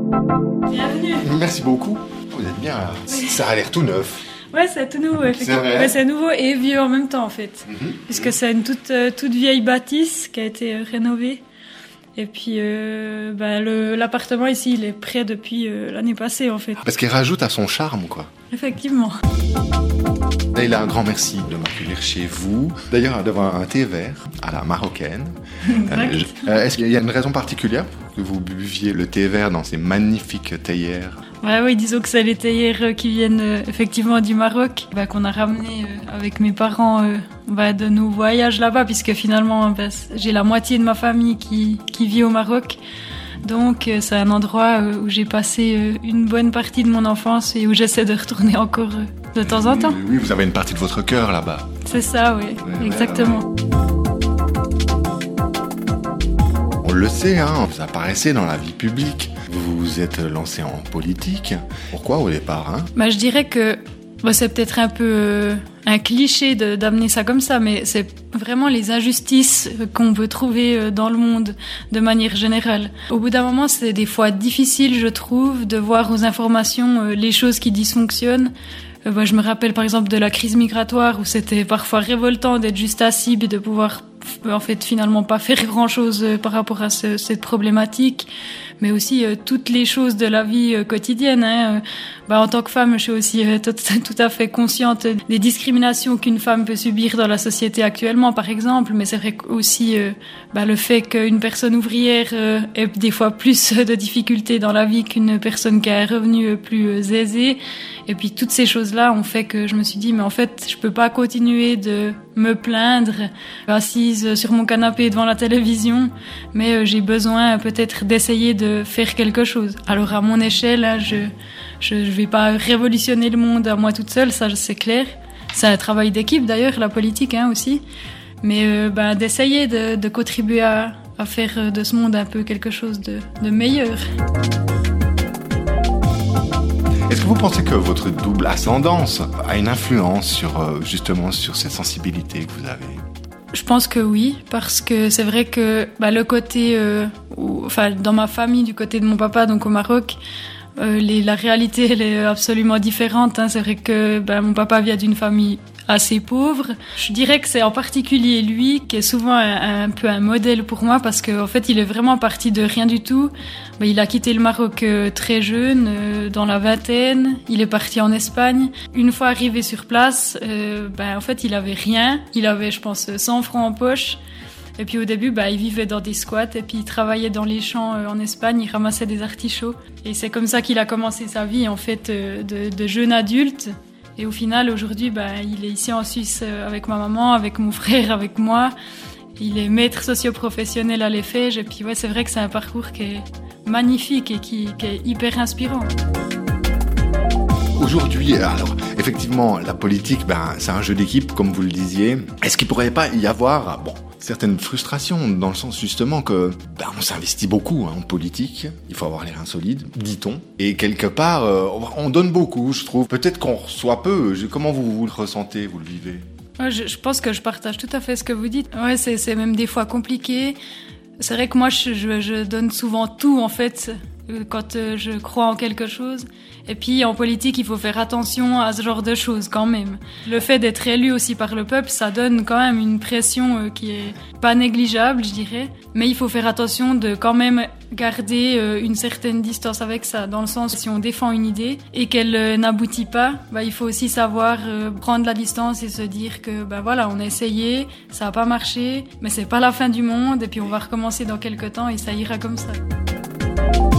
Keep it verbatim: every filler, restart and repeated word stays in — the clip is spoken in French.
Bienvenue. Merci beaucoup. Vous êtes bien là. Oui. Ça a l'air tout neuf. Ouais, c'est tout nouveau, effectivement. C'est vrai. Ouais, c'est nouveau et vieux en même temps, en fait. Mm-hmm. Puisque c'est une toute, euh, toute vieille bâtisse qui a été euh, rénovée. Et puis, euh, bah, le, l'appartement ici, il est prêt depuis euh, l'année passée, en fait. Parce qu'il rajoute à son charme, quoi. Effectivement. Leïla, un grand merci de m'accueillir chez vous. D'ailleurs, d'avoir un thé vert à la marocaine. Exact. Euh, je- euh, est-ce qu'il y a une raison particulière pour que vous buviez le thé vert dans ces magnifiques théières? Ouais, oui, disons que c'est les théières qui viennent euh, effectivement du Maroc, bah, qu'on a ramené euh, avec mes parents euh, bah, de nos voyages là-bas, puisque finalement bah, j'ai la moitié de ma famille qui, qui vit au Maroc. Donc euh, c'est un endroit euh, où j'ai passé euh, une bonne partie de mon enfance et où j'essaie de retourner encore euh, de temps en temps. Oui, oui, vous avez une partie de votre cœur là-bas. C'est ça, oui, Ouais, exactement. On le sait, hein, vous apparaissez dans la vie publique. Vous vous êtes lancé en politique. Pourquoi au départ, hein? Bah, je dirais que bah, c'est peut-être un peu euh, un cliché de, d'amener ça comme ça, mais c'est vraiment les injustices qu'on peut trouver euh, dans le monde de manière générale. Au bout d'un moment, c'est des fois difficile, je trouve, de voir aux informations euh, les choses qui dysfonctionnent. Euh, bah, je me rappelle par exemple de la crise migratoire où c'était parfois révoltant d'être juste assis et de pouvoir en fait finalement pas faire grand-chose euh, par rapport à ce, cette problématique, mais aussi euh, toutes les choses de la vie euh, quotidienne. Hein. Euh, bah, en tant que femme, je suis aussi euh, tout, tout à fait consciente des discriminations qu'une femme peut subir dans la société actuellement, par exemple, mais c'est vrai aussi euh, bah, le fait qu'une personne ouvrière euh, ait des fois plus de difficultés dans la vie qu'une personne qui a un revenu euh, plus euh, aisé. Et puis toutes ces choses-là ont fait que je me suis dit, mais en fait, je peux pas continuer de me plaindre assise sur mon canapé devant la télévision, mais euh, j'ai besoin peut-être d'essayer de faire quelque chose. Alors à mon échelle, hein, je je je vais pas révolutionner le monde à moi toute seule, ça c'est clair. C'est un travail d'équipe d'ailleurs, la politique hein, aussi, mais euh, ben d'essayer de, de contribuer à, à faire de ce monde un peu quelque chose de, de meilleur. Est-ce que vous pensez que votre double ascendance a une influence sur, euh, justement, sur cette sensibilité que vous avez? Je pense que oui, parce que c'est vrai que bah, le côté, euh, où, enfin dans ma famille, du côté de mon papa, donc au Maroc, euh, les, la réalité elle est absolument différente. Hein. C'est vrai que bah, mon papa vient d'une famille assez pauvre. Je dirais que c'est en particulier lui qui est souvent un, un peu un modèle pour moi parce qu'en en fait il est vraiment parti de rien du tout. Bah, il a quitté le Maroc euh, très jeune, euh, dans la vingtaine. Il est parti en Espagne. Une fois arrivé sur place, euh, bah, en fait il avait rien. Il avait je pense cent francs en poche. Et puis au début, bah, il vivait dans des squats et puis il travaillait dans les champs euh, en Espagne, il ramassait des artichauts. Et c'est comme ça qu'il a commencé sa vie en fait euh, de, de jeune adulte. Et au final, aujourd'hui, bah, il est ici en Suisse euh, avec ma maman, avec mon frère, avec moi. Il est maître socio-professionnel à l'E F E G. Et puis ouais, c'est vrai que c'est un parcours qui est magnifique et qui, qui est hyper inspirant. Aujourd'hui, alors, effectivement, la politique, ben, c'est un jeu d'équipe, comme vous le disiez. Est-ce qu'il pourrait pas y avoir, bon, certaines frustrations, dans le sens justement que, ben, on s'investit beaucoup, hein, en politique. Il faut avoir les reins solides, dit-on. Et quelque part, euh, on donne beaucoup, je trouve. Peut-être qu'on reçoit peu. Je- Comment vous, vous le ressentez, vous le vivez? Ouais, je, je pense que je partage tout à fait ce que vous dites. Ouais, c'est, c'est même des fois compliqué. C'est vrai que moi, je, je, je donne souvent tout, en fait, euh, quand euh, je crois en quelque chose. Et puis, en politique, il faut faire attention à ce genre de choses, quand même. Le fait d'être élu aussi par le peuple, ça donne quand même une pression euh, qui est pas négligeable, je dirais. Mais il faut faire attention de quand même garder euh, une certaine distance avec ça, dans le sens, si on défend une idée et qu'elle euh, n'aboutit pas, bah, il faut aussi savoir euh, prendre la distance et se dire que, bah voilà, on a essayé, ça a pas marché, mais c'est pas la fin du monde, et puis on va recommencer dans quelques temps et ça ira comme ça.